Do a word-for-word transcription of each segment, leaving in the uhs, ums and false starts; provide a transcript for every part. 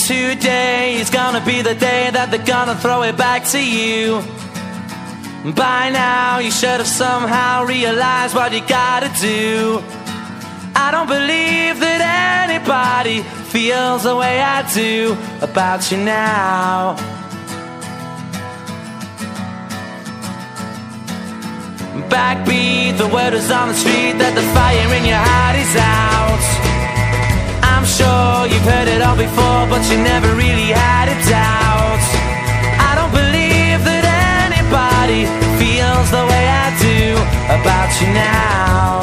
Today is gonna be the day that they're gonna throw it back to you. By now you should have somehow realized what you gotta do. I don't believe that anybody feels the way I do about you now. Backbeat, the word is on the street that the fire in your heart is out. I'm sure you've heard it all before, but you never really had a doubt. I don't believe that anybody feels the way I do about you now.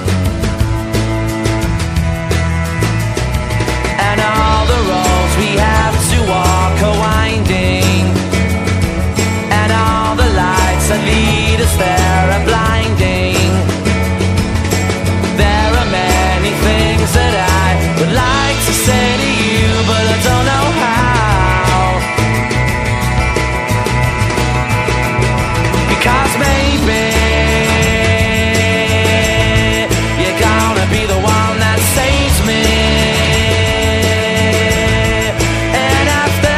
And all the roads we have to walk are winding, and all the lights that lead us there are blinding. There are many things that I would like to say to you, but I don't know how. Because maybe you're gonna be the one that saves me. And after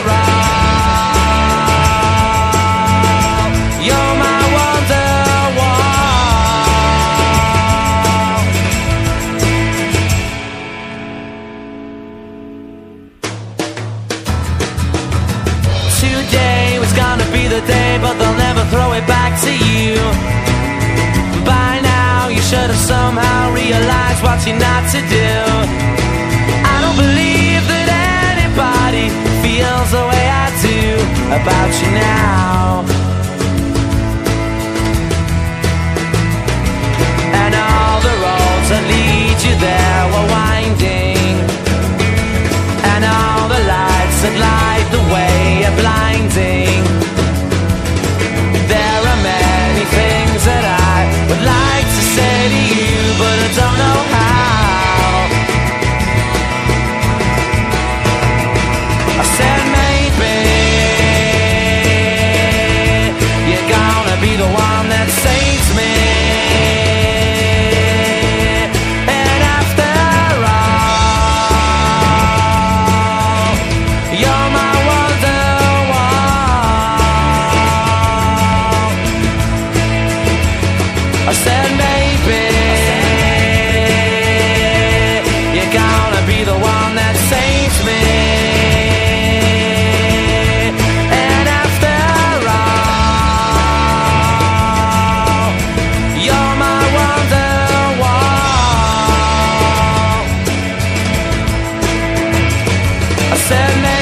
all, you're my wonderwall. Today was gonna be the day, but they'll never throw it back to you. By now you should have somehow realized what you're not to do. I don't believe that anybody feels the way I do about you now. And all the roads that lead you there were winding, and all the lights that light the way are blinding. There are many things that I would like to say to you, but I don't know how. I said maybe you're gonna be the one that saves me. And after all, you're my wonderwall. I said maybe you're gonna be the one that saves me. And after all, you're my wonderwall. I said maybe